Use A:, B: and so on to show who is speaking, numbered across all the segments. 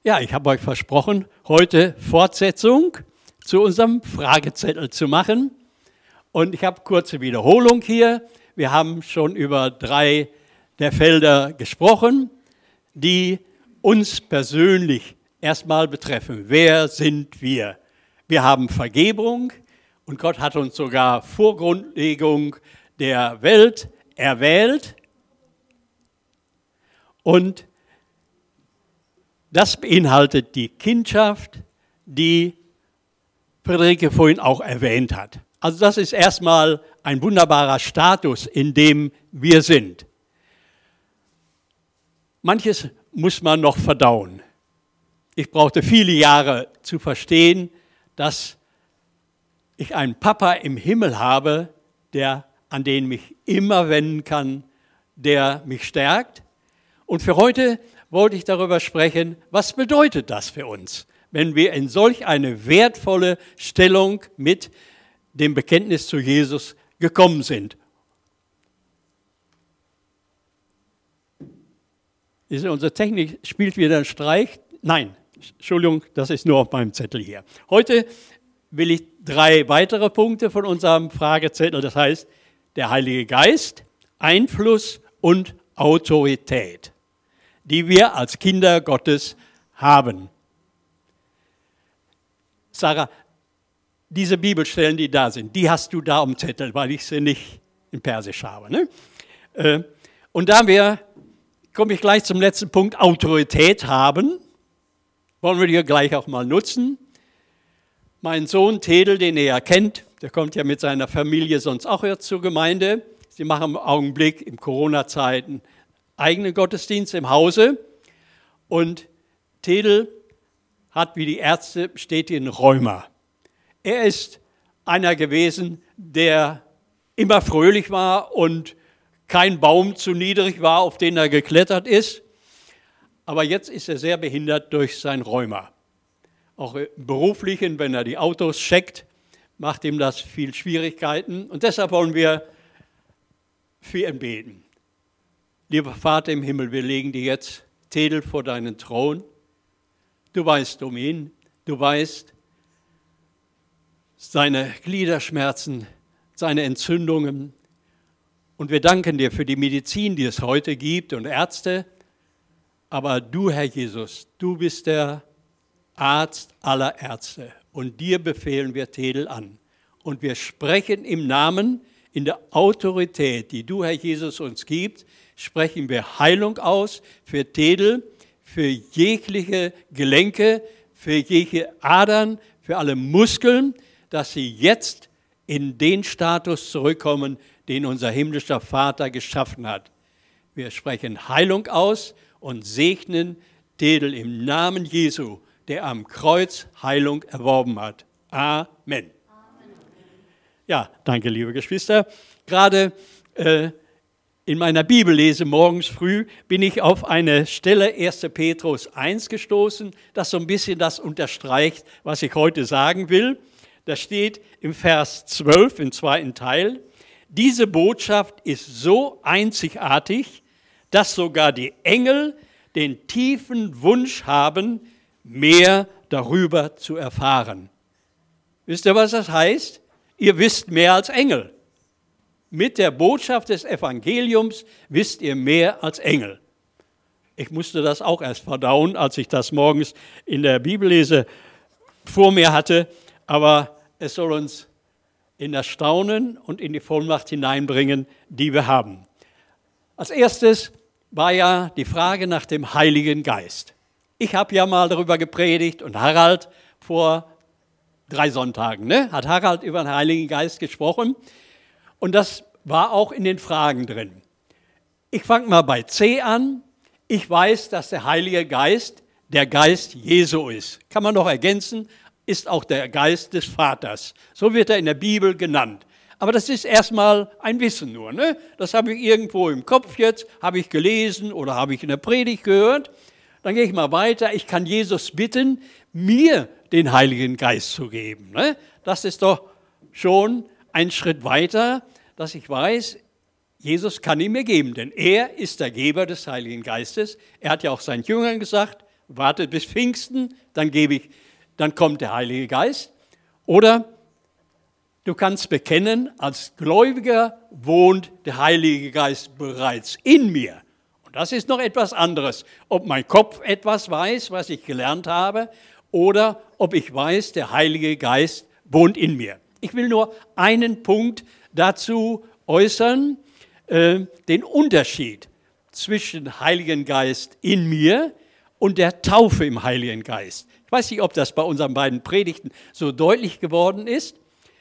A: Ja, ich habe euch versprochen, heute Fortsetzung zu unserem Fragezettel zu machen. Und ich habe kurze Wiederholung hier. Wir haben schon über 3 der Felder gesprochen, die uns persönlich erstmal betreffen. Wer sind wir? Wir haben Vergebung und Gott hat uns sogar vor Grundlegung der Welt erwählt. Und das beinhaltet die Kindschaft, die Friederike vorhin auch erwähnt hat. Also das ist erstmal ein wunderbarer Status, in dem wir sind. Manches muss man noch verdauen. Ich brauchte viele Jahre zu verstehen, dass ich einen Papa im Himmel habe, an den ich mich immer wenden kann, der mich stärkt. Und für heute wollte ich darüber sprechen, was bedeutet das für uns, wenn wir in solch eine wertvolle Stellung mit dem Bekenntnis zu Jesus gekommen sind. Unsere Technik spielt wieder einen Streich. Nein, Entschuldigung, das ist nur auf meinem Zettel hier. Heute will ich 3 weitere Punkte von unserem Fragezettel, das heißt der Heilige Geist, Einfluss und Autorität, die wir als Kinder Gottes haben. Sarah, diese Bibelstellen, die da sind, die hast du da am Zettel, weil ich sie nicht in Persisch habe. Ne? Und da komme ich gleich zum letzten Punkt, Autorität haben, wollen wir die gleich auch mal nutzen. Mein Sohn Tedel, den ihr ja kennt, der kommt ja mit seiner Familie sonst auch jetzt zur Gemeinde. Sie machen im Augenblick in Corona-Zeiten eigenen Gottesdienst im Hause. Und Tedel hat wie die Ärzte bestätigen Rheuma. Er ist einer gewesen, der immer fröhlich war und kein Baum zu niedrig war, auf den er geklettert ist. Aber jetzt ist er sehr behindert durch sein Rheuma. Auch im Beruflichen, wenn er die Autos checkt, macht ihm das viel Schwierigkeiten. Und deshalb wollen wir für ihn beten. Lieber Vater im Himmel, wir legen dir jetzt Tedel vor deinen Thron. Du weißt um ihn, du weißt seine Gliederschmerzen, seine Entzündungen. Und wir danken dir für die Medizin, die es heute gibt und Ärzte. Aber du, Herr Jesus, du bist der Arzt aller Ärzte. Und dir befehlen wir Tedel an. Und wir sprechen im Namen, in der Autorität, die du, Herr Jesus, uns gibst, sprechen wir Heilung aus für Tedel, für jegliche Gelenke, für jegliche Adern, für alle Muskeln, dass sie jetzt in den Status zurückkommen, den unser himmlischer Vater geschaffen hat. Wir sprechen Heilung aus und segnen Tedel im Namen Jesu, der am Kreuz Heilung erworben hat. Amen. Ja, danke, liebe Geschwister. Gerade in meiner Bibellese morgens früh bin ich auf eine Stelle 1. Petrus 1 gestoßen, das so ein bisschen das unterstreicht, was ich heute sagen will. Da steht im Vers 12 im 2. Teil, diese Botschaft ist so einzigartig, dass sogar die Engel den tiefen Wunsch haben, mehr darüber zu erfahren. Wisst ihr, was das heißt? Ihr wisst mehr als Engel. Mit der Botschaft des Evangeliums wisst ihr mehr als Engel. Ich musste das auch erst verdauen, als ich das morgens in der Bibellese vor mir hatte, aber es soll uns in das Staunen und in die Vollmacht hineinbringen, die wir haben. Als erstes war ja die Frage nach dem Heiligen Geist. Ich habe ja mal darüber gepredigt und Harald vor 3 Sonntagen, hat Harald über den Heiligen Geist gesprochen und das war auch in den Fragen drin. Ich fange mal bei C an. Ich weiß, dass der Heilige Geist der Geist Jesu ist. Kann man noch ergänzen, ist auch der Geist des Vaters. So wird er in der Bibel genannt. Aber das ist erstmal ein Wissen nur. Das habe ich irgendwo im Kopf jetzt, habe ich gelesen oder habe ich in der Predigt gehört. Dann gehe ich mal weiter. Ich kann Jesus bitten, mir den Heiligen Geist zu geben. Das ist doch schon ein Schritt weiter, dass ich weiß, Jesus kann ihn mir geben, denn er ist der Geber des Heiligen Geistes. Er hat ja auch seinen Jüngern gesagt, wartet bis Pfingsten, dann kommt der Heilige Geist. Oder du kannst bekennen, als Gläubiger wohnt der Heilige Geist bereits in mir. Und das ist noch etwas anderes, ob mein Kopf etwas weiß, was ich gelernt habe, oder ob ich weiß, der Heilige Geist wohnt in mir. Ich will nur einen Punkt dazu äußern, den Unterschied zwischen Heiligen Geist in mir und der Taufe im Heiligen Geist. Ich weiß nicht, ob das bei unseren beiden Predigten so deutlich geworden ist.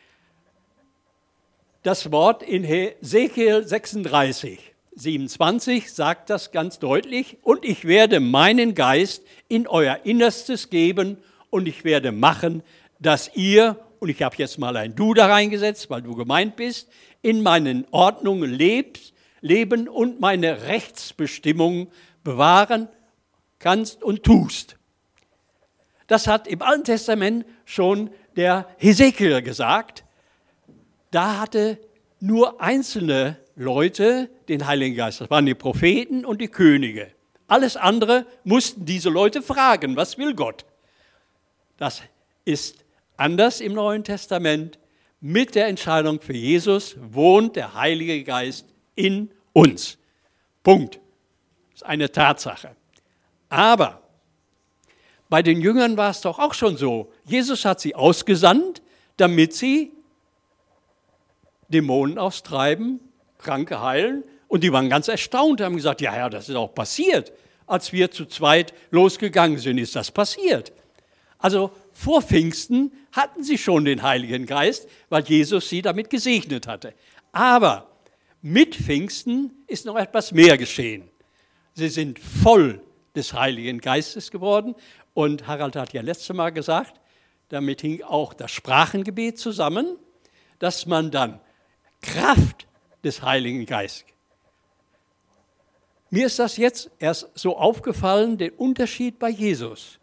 A: Das Wort in Hesekiel 36, 27 sagt das ganz deutlich. Und ich werde meinen Geist in euer Innerstes geben und ich werde machen, dass ihr, und ich habe jetzt mal ein Du da reingesetzt, weil du gemeint bist, in meinen Ordnungen leben und meine Rechtsbestimmungen bewahren kannst und tust. Das hat im Alten Testament schon der Hesekiel gesagt. Da hatte nur einzelne Leute den Heiligen Geist. Das waren die Propheten und die Könige. Alles andere mussten diese Leute fragen, was will Gott? Das ist anders im Neuen Testament. Mit der Entscheidung für Jesus wohnt der Heilige Geist in uns. Punkt. Das ist eine Tatsache. Aber bei den Jüngern war es doch auch schon so. Jesus hat sie ausgesandt, damit sie Dämonen austreiben, Kranke heilen. Und die waren ganz erstaunt, haben gesagt, ja, das ist auch passiert. Als wir zu zweit losgegangen sind, ist das passiert. Also vor Pfingsten hatten sie schon den Heiligen Geist, weil Jesus sie damit gesegnet hatte. Aber mit Pfingsten ist noch etwas mehr geschehen. Sie sind voll des Heiligen Geistes geworden. Und Harald hat ja letztes Mal gesagt, damit hing auch das Sprachengebet zusammen, dass man dann Kraft des Heiligen Geistes. Mir ist das jetzt erst so aufgefallen, der Unterschied bei Jesus.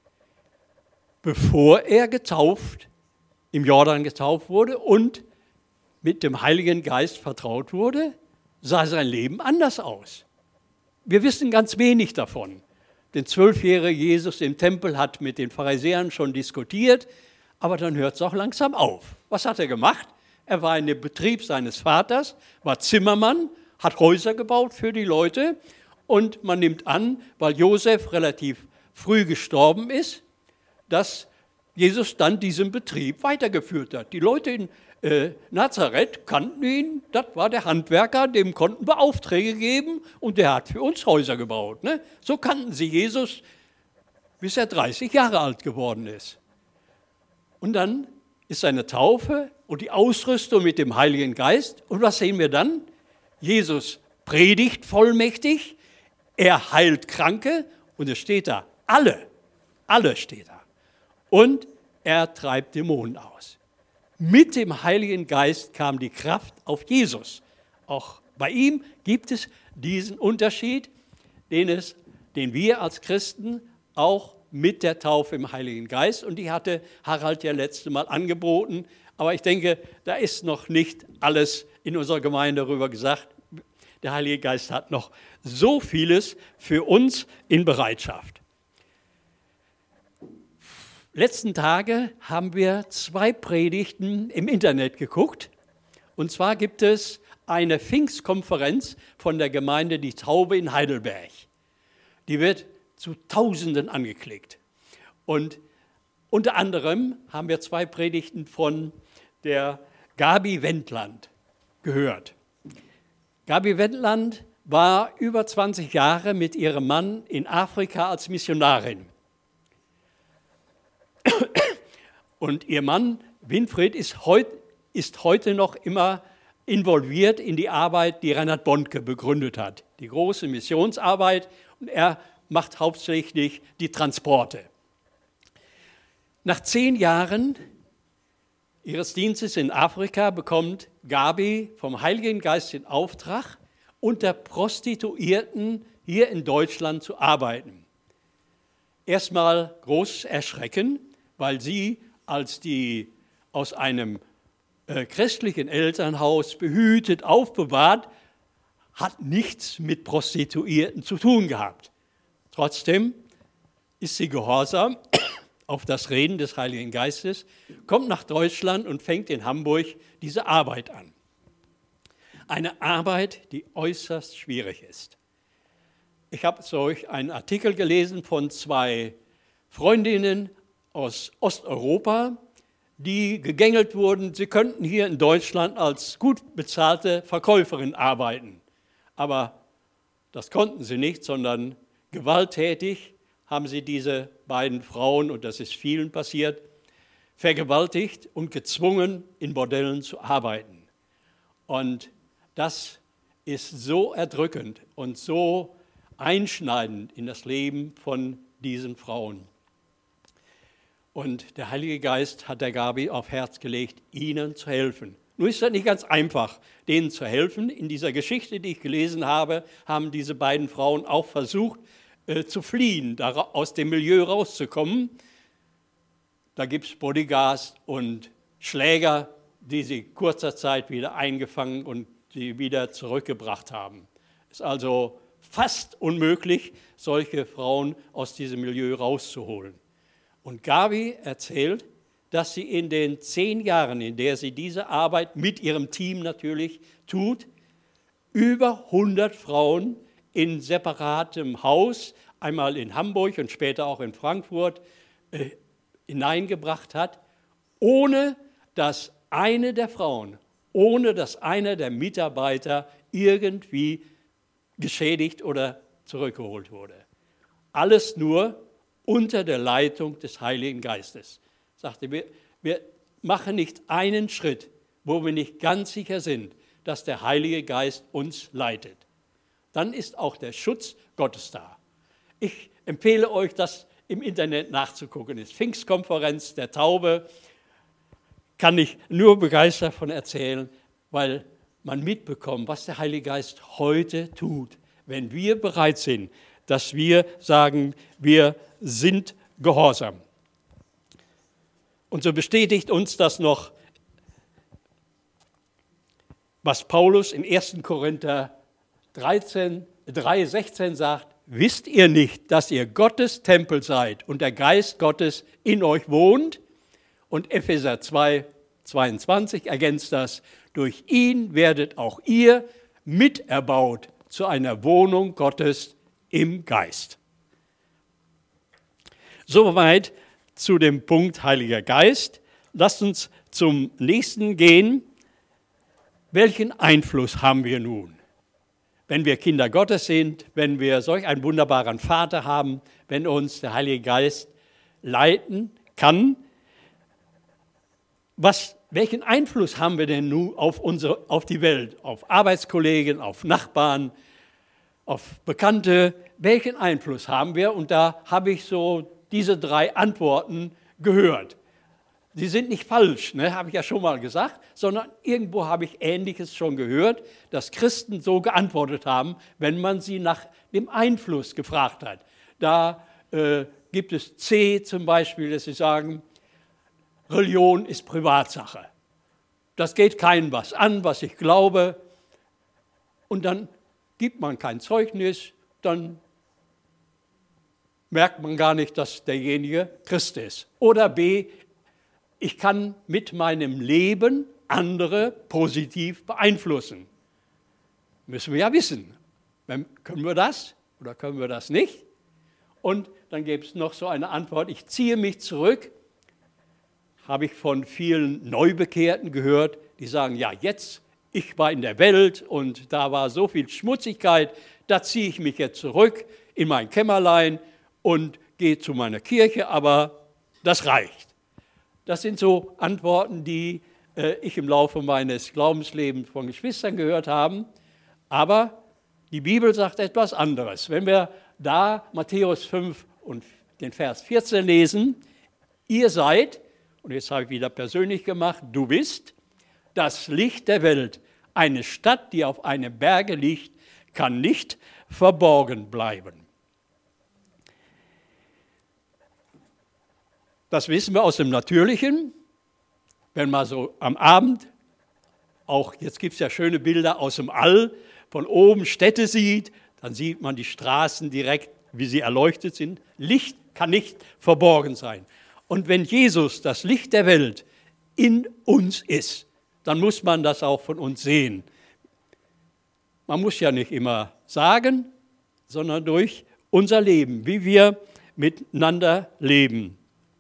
A: Bevor er im Jordan getauft wurde und mit dem Heiligen Geist vertraut wurde, sah sein Leben anders aus. Wir wissen ganz wenig davon. Den 12-jährigen Jesus im Tempel hat mit den Pharisäern schon diskutiert, aber dann hört es auch langsam auf. Was hat er gemacht? Er war in dem Betrieb seines Vaters, war Zimmermann, hat Häuser gebaut für die Leute und man nimmt an, weil Josef relativ früh gestorben ist, dass Jesus dann diesen Betrieb weitergeführt hat. Die Leute in Nazareth kannten ihn, das war der Handwerker, dem konnten wir Aufträge geben und der hat für uns Häuser gebaut. Ne? So kannten sie Jesus, bis er 30 Jahre alt geworden ist. Und dann ist seine Taufe und die Ausrüstung mit dem Heiligen Geist. Und was sehen wir dann? Jesus predigt vollmächtig, er heilt Kranke und es steht da, alle steht da. Und er treibt Dämonen aus. Mit dem Heiligen Geist kam die Kraft auf Jesus. Auch bei ihm gibt es diesen Unterschied, den wir als Christen auch mit der Taufe im Heiligen Geist, und die hatte Harald ja letztes Mal angeboten, aber ich denke, da ist noch nicht alles in unserer Gemeinde darüber gesagt. Der Heilige Geist hat noch so vieles für uns in Bereitschaft. Letzten Tage haben wir 2 Predigten im Internet geguckt. Und zwar gibt es eine Pfingstkonferenz von der Gemeinde Die Taube in Heidelberg. Die wird zu Tausenden angeklickt. Und unter anderem haben wir 2 Predigten von der Gabi Wendland gehört. Gabi Wendland war über 20 Jahre mit ihrem Mann in Afrika als Missionarin. Und ihr Mann Winfried ist heute noch immer involviert in die Arbeit, die Reinhard Bonnke begründet hat. Die große Missionsarbeit, und er macht hauptsächlich die Transporte. Nach 10 Jahren ihres Dienstes in Afrika bekommt Gabi vom Heiligen Geist den Auftrag, unter Prostituierten hier in Deutschland zu arbeiten. Erstmal großes Erschrecken, weil sie als die aus einem christlichen Elternhaus behütet, aufbewahrt, hat nichts mit Prostituierten zu tun gehabt. Trotzdem ist sie gehorsam auf das Reden des Heiligen Geistes, kommt nach Deutschland und fängt in Hamburg diese Arbeit an. Eine Arbeit, die äußerst schwierig ist. Ich habe solch einen Artikel gelesen von 2 Freundinnen aus Osteuropa, die gegängelt wurden, sie könnten hier in Deutschland als gut bezahlte Verkäuferin arbeiten. Aber das konnten sie nicht, sondern gewalttätig haben sie diese beiden Frauen, und das ist vielen passiert, vergewaltigt und gezwungen, in Bordellen zu arbeiten. Und das ist so erdrückend und so einschneidend in das Leben von diesen Frauen. Und der Heilige Geist hat der Gabi auf Herz gelegt, ihnen zu helfen. Nun ist das nicht ganz einfach, denen zu helfen. In dieser Geschichte, die ich gelesen habe, haben diese beiden Frauen auch versucht zu fliehen, aus dem Milieu rauszukommen. Da gibt es Bodyguards und Schläger, die sie kurzer Zeit wieder eingefangen und sie wieder zurückgebracht haben. Es ist also fast unmöglich, solche Frauen aus diesem Milieu rauszuholen. Und Gabi erzählt, dass sie in den 10 Jahren, in der sie diese Arbeit mit ihrem Team natürlich tut, über 100 Frauen in separatem Haus, einmal in Hamburg und später auch in Frankfurt, hineingebracht hat, ohne dass eine der Frauen, ohne dass einer der Mitarbeiter irgendwie geschädigt oder zurückgeholt wurde. Alles nur unter der Leitung des Heiligen Geistes. Sagte, wir machen nicht einen Schritt, wo wir nicht ganz sicher sind, dass der Heilige Geist uns leitet. Dann ist auch der Schutz Gottes da. Ich empfehle euch, das im Internet nachzugucken. Die Pfingstkonferenz der Taube, kann ich nur begeistert davon erzählen, weil man mitbekommt, was der Heilige Geist heute tut, wenn wir bereit sind, dass wir sagen, wir sind gehorsam. Und so bestätigt uns das noch, was Paulus in 1. Korinther 3,16 sagt, wisst ihr nicht, dass ihr Gottes Tempel seid und der Geist Gottes in euch wohnt? Und Epheser 2,22 ergänzt das, durch ihn werdet auch ihr miterbaut zu einer Wohnung Gottes im Geist. Soweit zu dem Punkt Heiliger Geist. Lasst uns zum nächsten gehen. Welchen Einfluss haben wir nun? Wenn wir Kinder Gottes sind, wenn wir solch einen wunderbaren Vater haben, wenn uns der Heilige Geist leiten kann, welchen Einfluss haben wir denn nun auf die Welt, auf Arbeitskollegen, auf Nachbarn, auf Bekannte? Welchen Einfluss haben wir? Und da habe ich so diese 3 Antworten gehört. Sie sind nicht falsch, habe ich ja schon mal gesagt, sondern irgendwo habe ich Ähnliches schon gehört, dass Christen so geantwortet haben, wenn man sie nach dem Einfluss gefragt hat. Da gibt es C zum Beispiel, dass sie sagen, Religion ist Privatsache. Das geht keinem was an, was ich glaube. Und dann gibt man kein Zeugnis, dann merkt man gar nicht, dass derjenige Christ ist. Oder B, ich kann mit meinem Leben andere positiv beeinflussen. Müssen wir ja wissen. Können wir das oder können wir das nicht? Und dann gibt es noch so eine Antwort, ich ziehe mich zurück. Habe ich von vielen Neubekehrten gehört, die sagen, ja jetzt, ich war in der Welt und da war so viel Schmutzigkeit, da ziehe ich mich jetzt zurück in mein Kämmerlein und gehe zu meiner Kirche, aber das reicht. Das sind so Antworten, die ich im Laufe meines Glaubenslebens von Geschwistern gehört habe. Aber die Bibel sagt etwas anderes. Wenn wir da Matthäus 5 und den Vers 14 lesen, ihr seid, und jetzt habe ich wieder persönlich gemacht, du bist das Licht der Welt. Eine Stadt, die auf einem Berge liegt, kann nicht verborgen bleiben. Das wissen wir aus dem Natürlichen, wenn man so am Abend, auch jetzt gibt es ja schöne Bilder aus dem All, von oben Städte sieht, dann sieht man die Straßen direkt wie sie erleuchtet sind. Licht kann nicht verborgen sein. Und wenn Jesus, das Licht der Welt, in uns ist, dann muss man das auch von uns sehen. Man muss ja nicht immer sagen, sondern durch unser Leben, wie wir miteinander leben.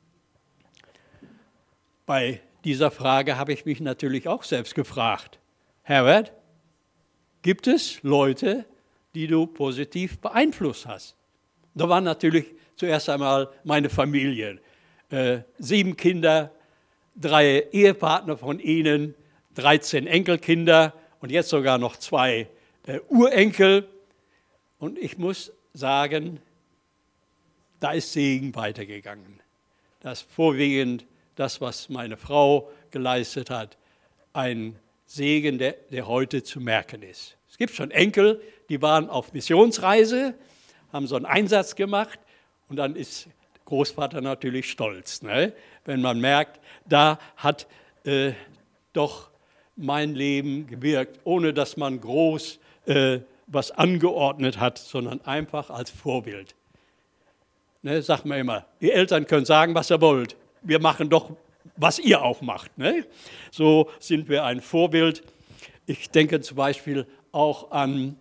A: Bei dieser Frage habe ich mich natürlich auch selbst gefragt. Herbert, gibt es Leute, die du positiv beeinflusst hast? Da war natürlich zuerst einmal meine Familie. 7 Kinder, 3 Ehepartner von ihnen, 13 Enkelkinder und jetzt sogar noch 2 Urenkel. Und ich muss sagen, da ist Segen weitergegangen. Das vorwiegend das, was meine Frau geleistet hat, ein Segen, der heute zu merken ist. Es gibt schon Enkel, die waren auf Missionsreise, haben so einen Einsatz gemacht und dann ist Großvater natürlich stolz, ne? Wenn man merkt, da hat doch mein Leben gewirkt, ohne dass man groß was angeordnet hat, sondern einfach als Vorbild. Ne, sagt man immer, die Eltern können sagen, was ihr wollt. Wir machen doch, was ihr auch macht. Ne? So sind wir ein Vorbild. Ich denke zum Beispiel auch an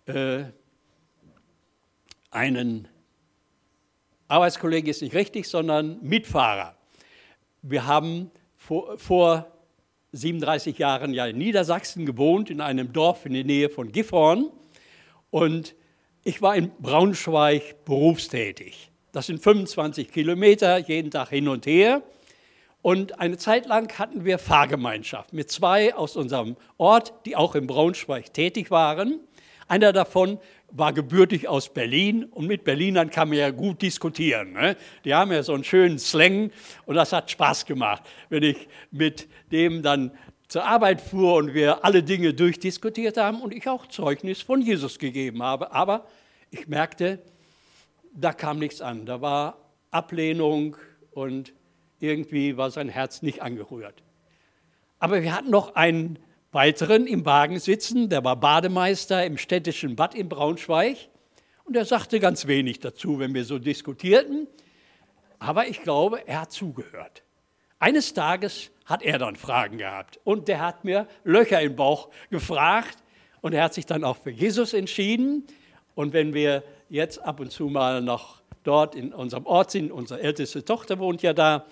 A: einen Arbeitskollegen, ist nicht richtig, sondern Mitfahrer. Wir haben vor 37 Jahren ja in Niedersachsen gewohnt, in einem Dorf in der Nähe von Gifhorn. Und ich war in Braunschweig berufstätig. Das sind 25 Kilometer, jeden Tag hin und her. Und eine Zeit lang hatten wir Fahrgemeinschaft mit 2 aus unserem Ort, die auch in Braunschweig tätig waren. Einer davon war gebürtig aus Berlin und mit Berlinern kann man ja gut diskutieren. Ne? Die haben ja so einen schönen Slang und das hat Spaß gemacht, wenn ich mit dem dann zur Arbeit fuhr und wir alle Dinge durchdiskutiert haben und ich auch Zeugnis von Jesus gegeben habe. Aber ich merkte, da kam nichts an. Da war Ablehnung und irgendwie war sein Herz nicht angerührt. Aber wir hatten noch einen weiteren im Wagen sitzen, der war Bademeister im städtischen Bad in Braunschweig und er sagte ganz wenig dazu, wenn wir so diskutierten. Aber ich glaube, er hat zugehört. Eines Tages hat er dann Fragen gehabt und der hat mir Löcher im Bauch gefragt und er hat sich dann auch für Jesus entschieden. Und wenn wir jetzt ab und zu mal noch dort in unserem Ort sind, unsere älteste Tochter wohnt ja da,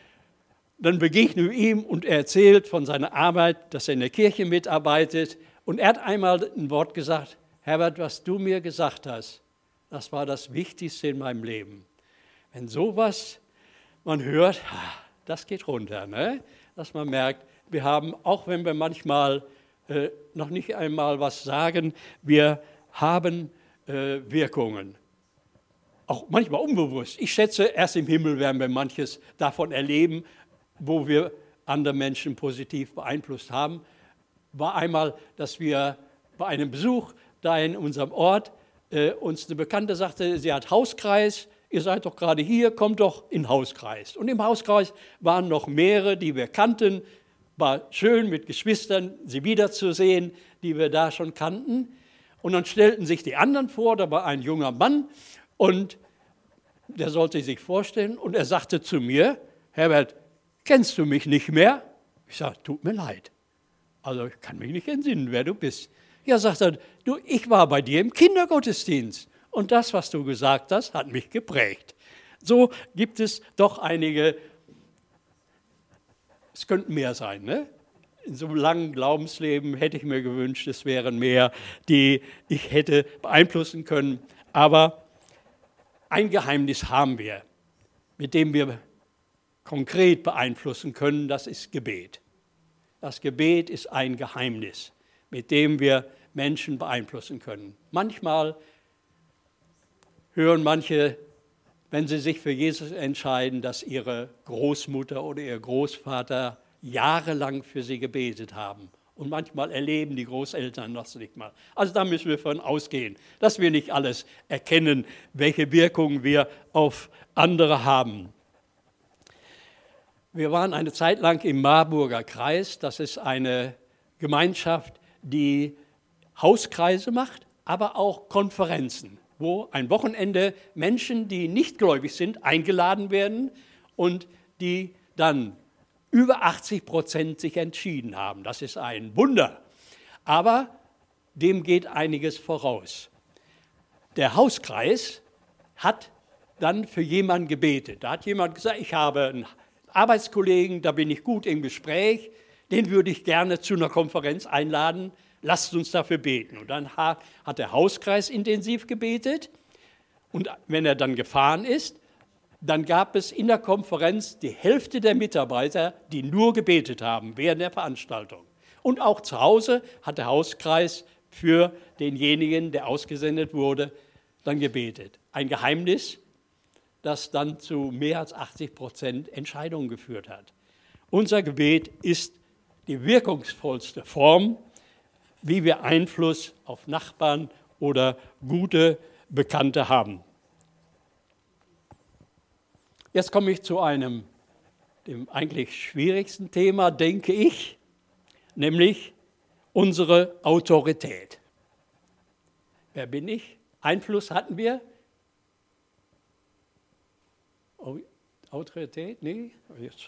A: dann begegnen wir ihm und er erzählt von seiner Arbeit, dass er in der Kirche mitarbeitet. Und er hat einmal ein Wort gesagt, Herbert, was du mir gesagt hast, das war das Wichtigste in meinem Leben. Wenn sowas man hört, das geht runter, ne? Dass man merkt, wir haben, auch wenn wir manchmal noch nicht einmal was sagen, wir haben Wirkungen. Auch manchmal unbewusst. Ich schätze, erst im Himmel werden wir manches davon erleben, wo wir andere Menschen positiv beeinflusst haben. War einmal, dass wir bei einem Besuch da in unserem Ort uns eine Bekannte sagte, sie hat Hauskreis, ihr seid doch gerade hier, kommt doch in den Hauskreis. Und im Hauskreis waren noch mehrere, die wir kannten. War schön mit Geschwistern, sie wiederzusehen, die wir da schon kannten. Und dann stellten sich die anderen vor, da war ein junger Mann und der sollte sich vorstellen und er sagte zu mir, Herbert, kennst du mich nicht mehr? Ich sage, tut mir leid. Also ich kann mich nicht entsinnen, wer du bist. Ja, sagt er, du, ich war bei dir im Kindergottesdienst und das, was du gesagt hast, hat mich geprägt. So gibt es doch einige, es könnten mehr sein, ne? In so einem langen Glaubensleben hätte ich mir gewünscht, es wären mehr, die ich hätte beeinflussen können. Aber ein Geheimnis haben wir, mit dem wir konkret beeinflussen können, das ist Gebet. Das Gebet ist ein Geheimnis, mit dem wir Menschen beeinflussen können. Manchmal hören manche, wenn sie sich für Jesus entscheiden, dass ihre Großmutter oder ihr Großvater jahrelang für sie gebetet haben. Und manchmal erleben die Großeltern das nicht mal. Also da müssen wir von ausgehen, dass wir nicht alles erkennen, welche Wirkungen wir auf andere haben. Wir waren eine Zeit lang im Marburger Kreis. Das ist eine Gemeinschaft, die Hauskreise macht, aber auch Konferenzen, wo ein Wochenende Menschen, die nicht gläubig sind, eingeladen werden und die dann über 80% sich entschieden haben. Das ist ein Wunder. Aber dem geht einiges voraus. Der Hauskreis hat dann für jemanden gebetet. Da hat jemand gesagt, ich habe einen Arbeitskollegen, da bin ich gut im Gespräch, den würde ich gerne zu einer Konferenz einladen, lasst uns dafür beten. Und dann hat der Hauskreis intensiv gebetet und wenn er dann gefahren ist, dann gab es in der Konferenz die Hälfte der Mitarbeiter, die nur gebetet haben während der Veranstaltung. Und auch zu Hause hat der Hauskreis für denjenigen, der ausgesendet wurde, dann gebetet. Ein Geheimnis, das dann zu mehr als 80% Entscheidungen geführt hat. Unser Gebet ist die wirkungsvollste Form, wie wir Einfluss auf Nachbarn oder gute Bekannte haben. Jetzt komme ich zu dem eigentlich schwierigsten Thema, denke ich, nämlich unsere Autorität. Wer bin ich? Einfluss hatten wir? Autorität? Nee, jetzt.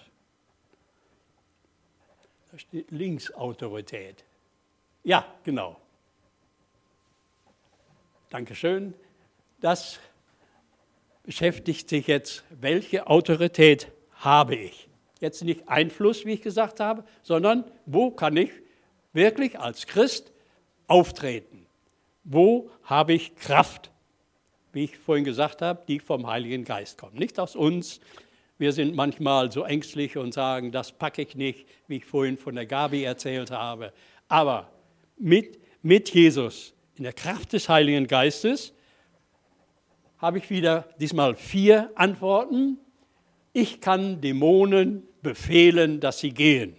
A: Da steht links Autorität. Ja, genau. Dankeschön. Das beschäftigt sich jetzt, welche Autorität habe ich? Jetzt nicht Einfluss, wie ich gesagt habe, sondern wo kann ich wirklich als Christ auftreten? Wo habe ich Kraft? Wie ich vorhin gesagt habe, die vom Heiligen Geist kommt. Nicht aus uns. Wir sind manchmal so ängstlich und sagen, das packe ich nicht, wie ich vorhin von der Gabi erzählt habe. Aber mit Jesus, in der Kraft des Heiligen Geistes, habe ich wieder diesmal 4 Antworten. Ich kann Dämonen befehlen, dass sie gehen.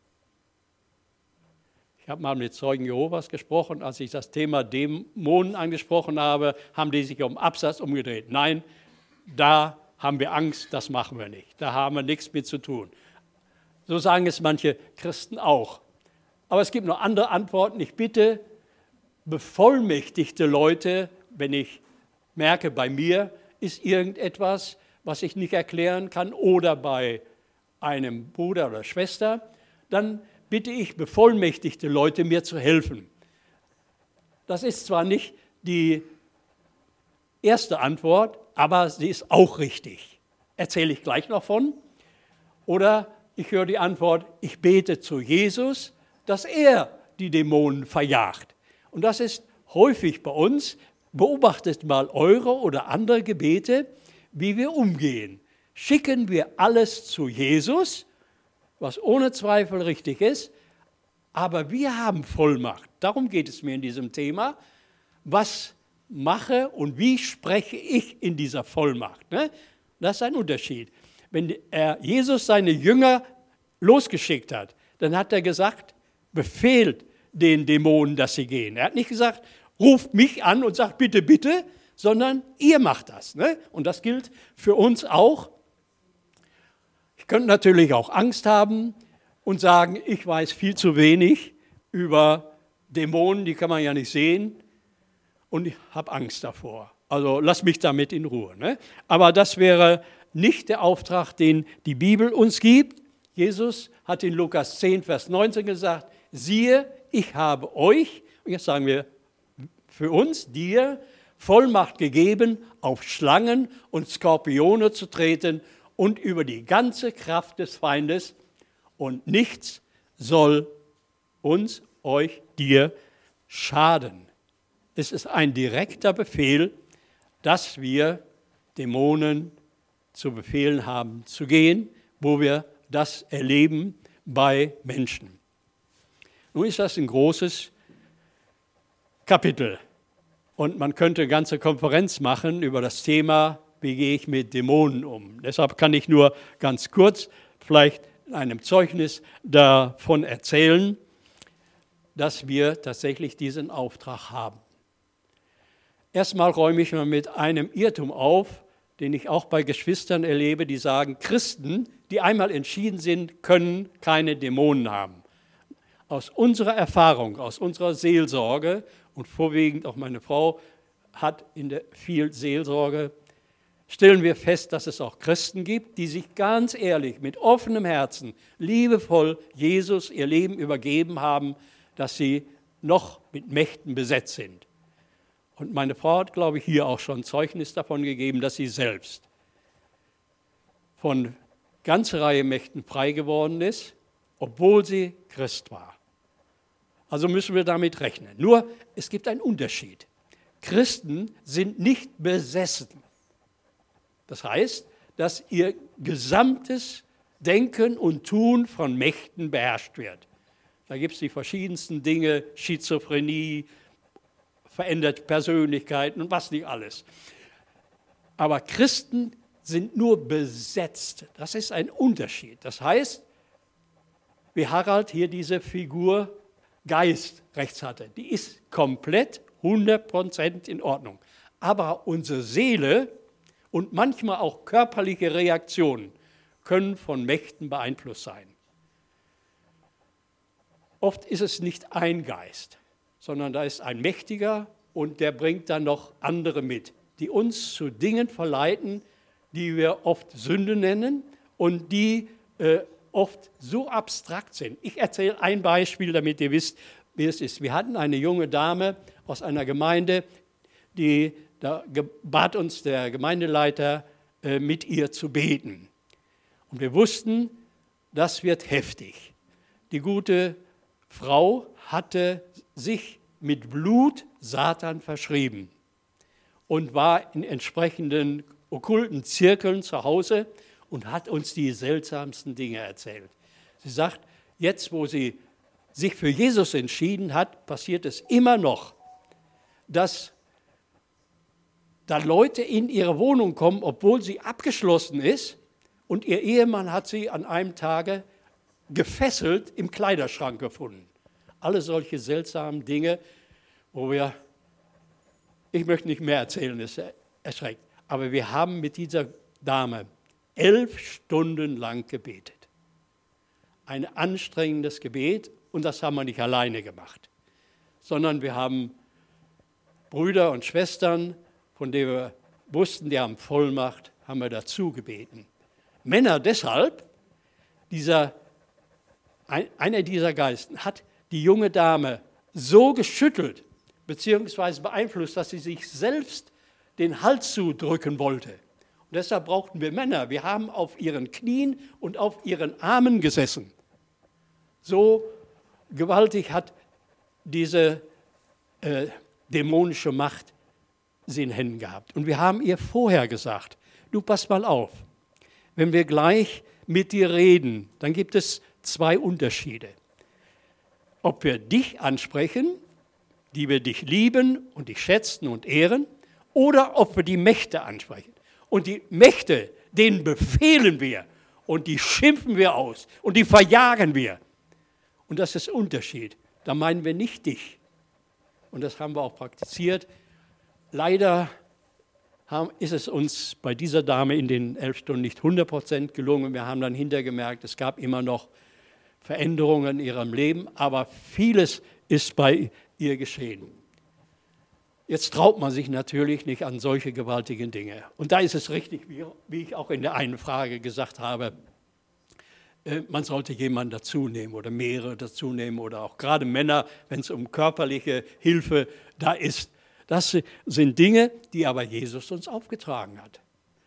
A: Ich habe mal mit Zeugen Jehovas gesprochen, als ich das Thema Dämonen angesprochen habe, haben die sich um Absatz umgedreht. Nein, da haben wir Angst, das machen wir nicht. Da haben wir nichts mit zu tun. So sagen es manche Christen auch. Aber es gibt noch andere Antworten. Ich bitte bevollmächtigte Leute, wenn ich merke, bei mir ist irgendetwas, was ich nicht erklären kann, oder bei einem Bruder oder Schwester, dann bitte ich bevollmächtigte Leute, mir zu helfen. Das ist zwar nicht die erste Antwort, aber sie ist auch richtig. Erzähle ich gleich noch von. Oder ich höre die Antwort, ich bete zu Jesus, dass er die Dämonen verjagt. Und das ist häufig bei uns. Beobachtet mal eure oder andere Gebete, wie wir umgehen. Schicken wir alles zu Jesus, was ohne Zweifel richtig ist, aber wir haben Vollmacht. Darum geht es mir in diesem Thema. Was mache und wie spreche ich in dieser Vollmacht? Ne? Das ist ein Unterschied. Wenn Jesus seine Jünger losgeschickt hat, dann hat er gesagt, befehlt den Dämonen, dass sie gehen. Er hat nicht gesagt, ruft mich an und sagt, bitte, bitte, sondern ihr macht das. Ne? Und das gilt für uns auch. Ich könnte natürlich auch Angst haben und sagen, ich weiß viel zu wenig über Dämonen, die kann man ja nicht sehen und ich habe Angst davor. Also lass mich damit in Ruhe. Ne? Aber das wäre nicht der Auftrag, den die Bibel uns gibt. Jesus hat in Lukas 10, Vers 19 gesagt, siehe, ich habe euch, und jetzt sagen wir für uns, dir, Vollmacht gegeben, auf Schlangen und Skorpione zu treten und über die ganze Kraft des Feindes, und nichts soll uns, euch, dir schaden. Es ist ein direkter Befehl, dass wir Dämonen zu befehlen haben, zu gehen, wo wir das erleben bei Menschen. Nun ist das ein großes Kapitel und man könnte eine ganze Konferenz machen über das Thema, wie gehe ich mit Dämonen um. Deshalb kann ich nur ganz kurz vielleicht in einem Zeugnis davon erzählen, dass wir tatsächlich diesen Auftrag haben. Erstmal räume ich mal mit einem Irrtum auf, den ich auch bei Geschwistern erlebe, die sagen, Christen, die einmal entschieden sind, können keine Dämonen haben. Aus unserer Erfahrung, aus unserer Seelsorge und vorwiegend auch meine Frau hat in der viel Seelsorge, stellen wir fest, dass es auch Christen gibt, die sich ganz ehrlich, mit offenem Herzen, liebevoll Jesus ihr Leben übergeben haben, dass sie noch mit Mächten besetzt sind. Und meine Frau hat, glaube ich, hier auch schon Zeugnis davon gegeben, dass sie selbst von ganzer Reihe Mächten frei geworden ist, obwohl sie Christ war. Also müssen wir damit rechnen. Nur, es gibt einen Unterschied. Christen sind nicht besessen. Das heißt, dass ihr gesamtes Denken und Tun von Mächten beherrscht wird. Da gibt es die verschiedensten Dinge, Schizophrenie, veränderte Persönlichkeiten und was nicht alles. Aber Christen sind nur besetzt. Das ist ein Unterschied. Das heißt, wie Harald hier diese Figur Geist rechts hatte, die ist komplett 100% in Ordnung. Aber unsere Seele und manchmal auch körperliche Reaktionen können von Mächten beeinflusst sein. Oft ist es nicht ein Geist, sondern da ist ein Mächtiger und der bringt dann noch andere mit, die uns zu Dingen verleiten, die wir oft Sünde nennen und die oft so abstrakt sind. Ich erzähle ein Beispiel, damit ihr wisst, wie es ist. Wir hatten eine junge Dame aus einer Gemeinde, da bat uns der Gemeindeleiter, mit ihr zu beten. Und wir wussten, das wird heftig. Die gute Frau hatte sich mit Blut Satan verschrieben und war in entsprechenden okkulten Zirkeln zu Hause und hat uns die seltsamsten Dinge erzählt. Sie sagt, jetzt wo sie sich für Jesus entschieden hat, passiert es immer noch, dass da Leute in ihre Wohnung kommen, obwohl sie abgeschlossen ist, und ihr Ehemann hat sie an einem Tage gefesselt im Kleiderschrank gefunden. Alle solche seltsamen Dinge, ich möchte nicht mehr erzählen, es erschreckt, aber wir haben mit dieser Dame 11 Stunden lang gebetet. Ein anstrengendes Gebet, und das haben wir nicht alleine gemacht, sondern wir haben Brüder und Schwestern, von denen wir wussten, die haben Vollmacht, haben wir dazu gebeten. Männer deshalb, einer dieser Geisten hat die junge Dame so geschüttelt bzw. beeinflusst, dass sie sich selbst den Hals zudrücken wollte. Und deshalb brauchten wir Männer. Wir haben auf ihren Knien und auf ihren Armen gesessen. So gewaltig hat diese dämonische Macht sie in Händen gehabt. Und wir haben ihr vorher gesagt, du pass mal auf, wenn wir gleich mit dir reden, dann gibt es 2 Unterschiede. Ob wir dich ansprechen, die wir dich lieben und dich schätzen und ehren, oder ob wir die Mächte ansprechen. Und die Mächte, denen befehlen wir und die schimpfen wir aus und die verjagen wir. Und das ist der Unterschied. Da meinen wir nicht dich. Und das haben wir auch praktiziert. Leider ist es uns bei dieser Dame in den 11 Stunden nicht 100% gelungen. Wir haben dann hinterher gemerkt, es gab immer noch Veränderungen in ihrem Leben, aber vieles ist bei ihr geschehen. Jetzt traut man sich natürlich nicht an solche gewaltigen Dinge. Und da ist es richtig, wie ich auch in der einen Frage gesagt habe, man sollte jemanden dazu nehmen oder mehrere dazu nehmen oder auch gerade Männer, wenn es um körperliche Hilfe da ist. Das sind Dinge, die aber Jesus uns aufgetragen hat.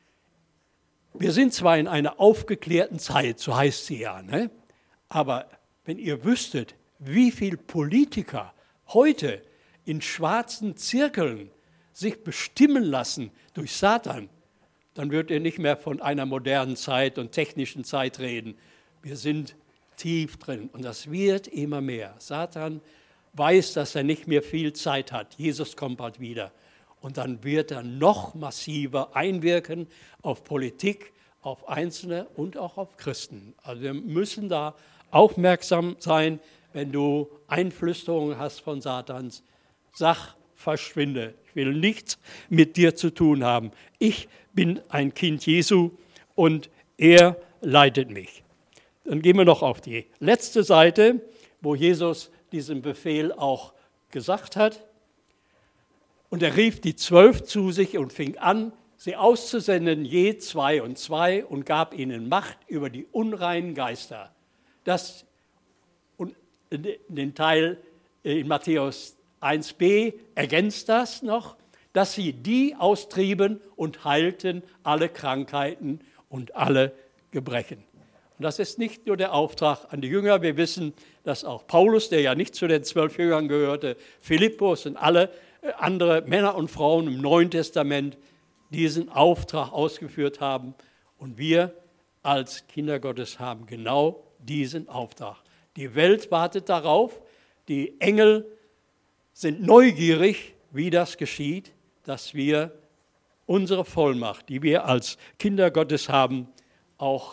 A: Wir sind zwar in einer aufgeklärten Zeit, so heißt sie ja, ne? Aber wenn ihr wüsstet, wie viele Politiker heute in schwarzen Zirkeln sich bestimmen lassen durch Satan, dann würdet ihr nicht mehr von einer modernen Zeit und technischen Zeit reden. Wir sind tief drin und das wird immer mehr. Satan weiß, dass er nicht mehr viel Zeit hat. Jesus kommt bald wieder. Und dann wird er noch massiver einwirken auf Politik, auf Einzelne und auch auf Christen. Also wir müssen da aufmerksam sein, wenn du Einflüsterungen hast von Satans. Sag, verschwinde. Ich will nichts mit dir zu tun haben. Ich bin ein Kind Jesu und er leitet mich. Dann gehen wir noch auf die letzte Seite, wo Jesus diesen Befehl auch gesagt hat. Und er rief die 12 zu sich und fing an, sie auszusenden, je 2 und 2, und gab ihnen Macht über die unreinen Geister. Das und den Teil in Matthäus 1b ergänzt das noch, dass sie die austrieben und heilten alle Krankheiten und alle Gebrechen. Und das ist nicht nur der Auftrag an die Jünger. Wir wissen, dass auch Paulus, der ja nicht zu den 12 Jüngern gehörte, Philippus und alle andere Männer und Frauen im Neuen Testament diesen Auftrag ausgeführt haben. Und wir als Kinder Gottes haben genau diesen Auftrag. Die Welt wartet darauf, die Engel sind neugierig, wie das geschieht, dass wir unsere Vollmacht, die wir als Kinder Gottes haben, auch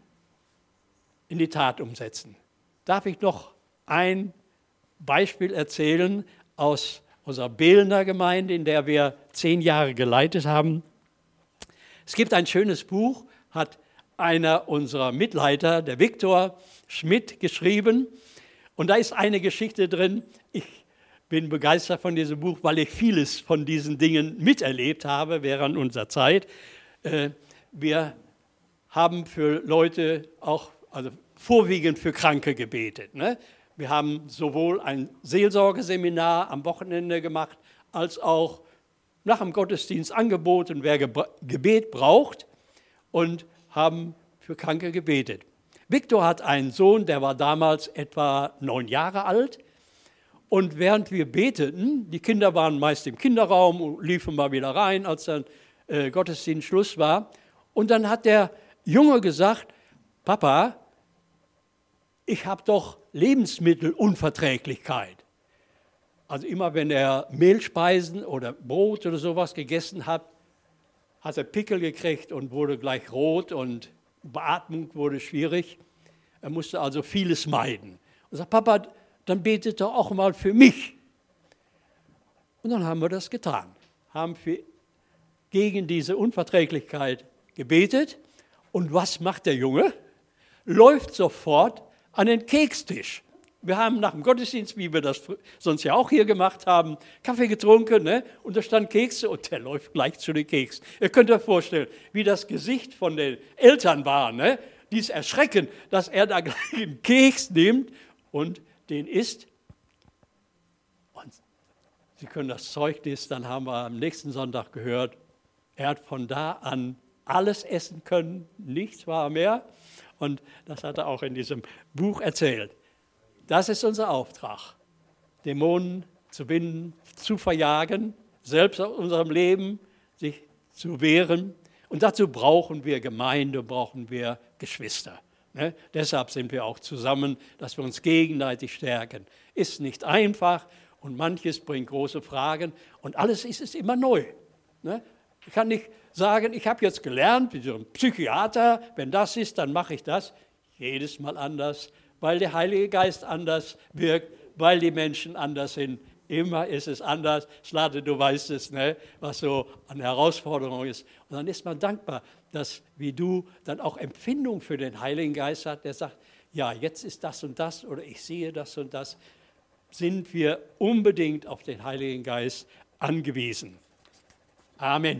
A: in die Tat umsetzen. Darf ich noch ein Beispiel erzählen aus unserer Behlner Gemeinde, in der wir 10 Jahre geleitet haben? Es gibt ein schönes Buch, hat einer unserer Mitleiter, der Viktor Schmidt, geschrieben. Und da ist eine Geschichte drin. Ich bin begeistert von diesem Buch, weil ich vieles von diesen Dingen miterlebt habe während unserer Zeit. Wir haben für Leute auch, also vorwiegend für Kranke gebetet. Ne? Wir haben sowohl ein Seelsorgeseminar am Wochenende gemacht, als auch nach dem Gottesdienst angeboten, wer Gebet braucht, und haben für Kranke gebetet. Viktor hat einen Sohn, der war damals etwa 9 Jahre alt. Und während wir beteten, die Kinder waren meist im Kinderraum und liefen mal wieder rein, als dann Gottesdienst Schluss war. Und dann hat der Junge gesagt, Papa, ich habe doch Lebensmittelunverträglichkeit. Also immer wenn er Mehlspeisen oder Brot oder sowas gegessen hat, hat er Pickel gekriegt und wurde gleich rot und Beatmung wurde schwierig. Er musste also vieles meiden. Und sagt, Papa, dann betet doch auch mal für mich. Und dann haben wir das getan, haben gegen diese Unverträglichkeit gebetet. Und was macht der Junge? Läuft sofort an den Kekstisch. Wir haben nach dem Gottesdienst, wie wir das sonst ja auch hier gemacht haben, Kaffee getrunken, ne? Und da stand Kekse und der läuft gleich zu den Keksen. Ihr könnt euch vorstellen, wie das Gesicht von den Eltern war, ne? Dies Erschrecken, dass er da gleich einen Keks nimmt und den isst. Und Sie können das Zeugnis, dann haben wir am nächsten Sonntag gehört, er hat von da an alles essen können, nichts war mehr. Und das hat er auch in diesem Buch erzählt. Das ist unser Auftrag, Dämonen zu binden, zu verjagen, selbst aus unserem Leben sich zu wehren. Und dazu brauchen wir Gemeinde, brauchen wir Geschwister. Ne? Deshalb sind wir auch zusammen, dass wir uns gegenseitig stärken. Ist nicht einfach und manches bringt große Fragen und alles ist es immer neu. Ne? Ich kann nicht sagen, ich habe jetzt gelernt, wie so ein Psychiater, wenn das ist, dann mache ich das. Jedes Mal anders, weil der Heilige Geist anders wirkt, weil die Menschen anders sind. Immer ist es anders. Slate, du weißt es, ne? Was so an Herausforderung ist. Und dann ist man dankbar, dass wie du dann auch Empfindung für den Heiligen Geist hast, der sagt, ja, jetzt ist das und das oder ich sehe das und das. Sind wir unbedingt auf den Heiligen Geist angewiesen. Amen.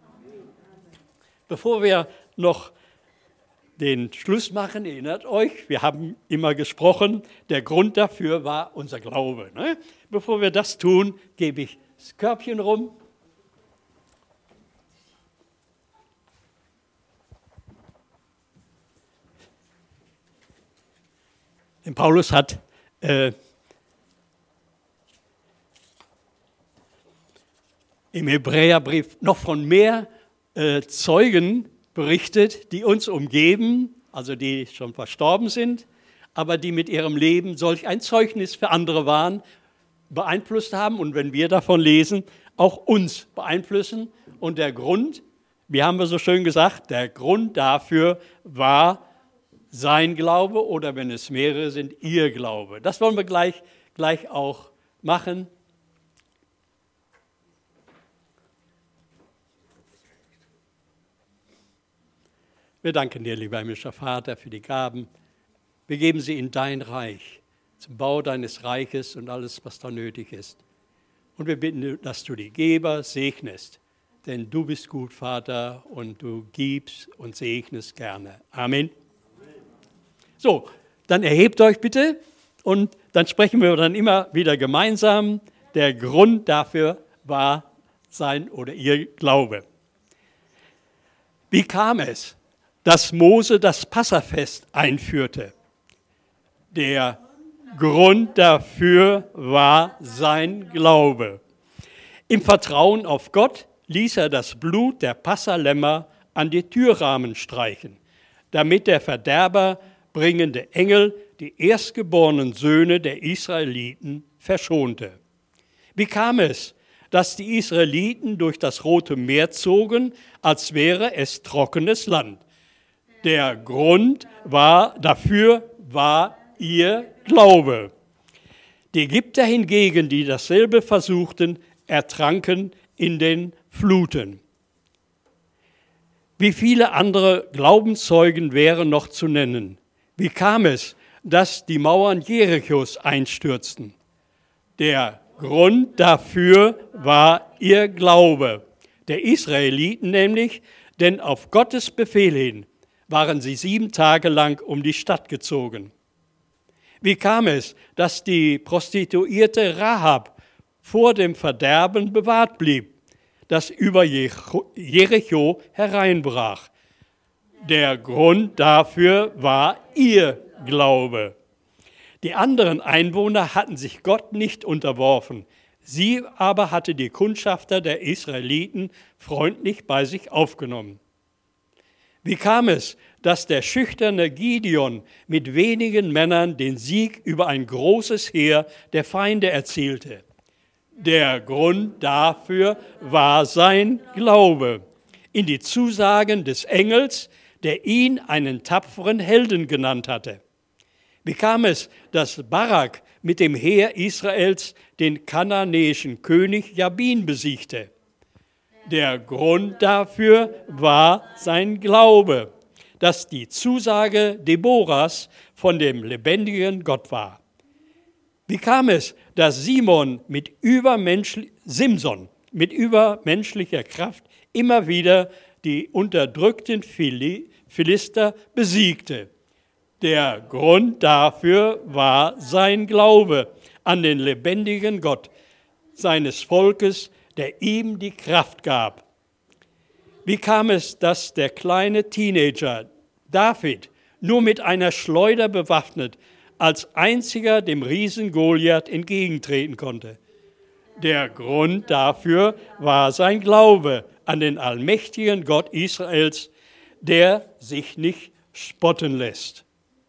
A: Bevor wir noch den Schluss machen, erinnert euch, wir haben immer gesprochen, der Grund dafür war unser Glaube. Ne? Bevor wir das tun, gebe ich das Körbchen rum. Denn Paulus hat im Hebräerbrief noch von mehr Zeugen berichtet, die uns umgeben, also die schon verstorben sind, aber die mit ihrem Leben solch ein Zeugnis für andere waren, beeinflusst haben und wenn wir davon lesen, auch uns beeinflussen. Und der Grund, wie haben wir so schön gesagt, der Grund dafür war sein Glaube oder wenn es mehrere sind, ihr Glaube. Das wollen wir gleich auch machen. Wir danken dir, lieber himmlischer Vater, für die Gaben. Wir geben sie in dein Reich, zum Bau deines Reiches und alles, was da nötig ist. Und wir bitten, dass du die Geber segnest. Denn du bist gut, Vater, und du gibst und segnest gerne. Amen. So, dann erhebt euch bitte und dann sprechen wir dann immer wieder gemeinsam. Der Grund dafür war sein oder ihr Glaube. Wie kam es, dass Mose das Passafest einführte? Der Grund dafür war sein Glaube. Im Vertrauen auf Gott ließ er das Blut der Passalämmer an die Türrahmen streichen, damit der verderberbringende Engel die erstgeborenen Söhne der Israeliten verschonte. Wie kam es, dass die Israeliten durch das Rote Meer zogen, als wäre es trockenes Land? Der Grund dafür war ihr Glaube. Die Ägypter hingegen, die dasselbe versuchten, ertranken in den Fluten. Wie viele andere Glaubenszeugen wären noch zu nennen? Wie kam es, dass die Mauern Jerichos einstürzten? Der Grund dafür war ihr Glaube. Der Israeliten nämlich, denn auf Gottes Befehl hin waren sie 7 Tage lang um die Stadt gezogen. Wie kam es, dass die Prostituierte Rahab vor dem Verderben bewahrt blieb, das über Jericho hereinbrach? Der Grund dafür war ihr Glaube. Die anderen Einwohner hatten sich Gott nicht unterworfen. Sie aber hatte die Kundschafter der Israeliten freundlich bei sich aufgenommen. Wie kam es, dass der schüchterne Gideon mit wenigen Männern den Sieg über ein großes Heer der Feinde erzielte? Der Grund dafür war sein Glaube in die Zusagen des Engels, der ihn einen tapferen Helden genannt hatte. Wie kam es, dass Barak mit dem Heer Israels den kananäischen König Jabin besiegte? Der Grund dafür war sein Glaube, dass die Zusage Deborahs von dem lebendigen Gott war. Wie kam es, dass Simson mit übermenschlicher Kraft immer wieder die unterdrückten Philister besiegte? Der Grund dafür war sein Glaube an den lebendigen Gott seines Volkes, der ihm die Kraft gab. Wie kam es, dass der kleine Teenager David nur mit einer Schleuder bewaffnet als einziger dem Riesen Goliath entgegentreten konnte? Der Grund dafür war sein Glaube an den allmächtigen Gott Israels, der sich nicht spotten lässt.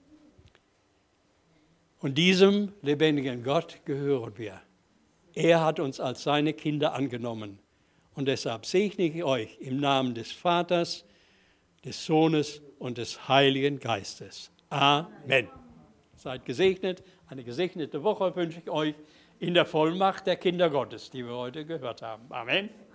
A: Und diesem lebendigen Gott gehören wir. Er hat uns als seine Kinder angenommen. Und deshalb segne ich euch im Namen des Vaters, des Sohnes und des Heiligen Geistes. Amen. Seid gesegnet. Eine gesegnete Woche wünsche ich euch in der Vollmacht der Kinder Gottes, die wir heute gehört haben. Amen.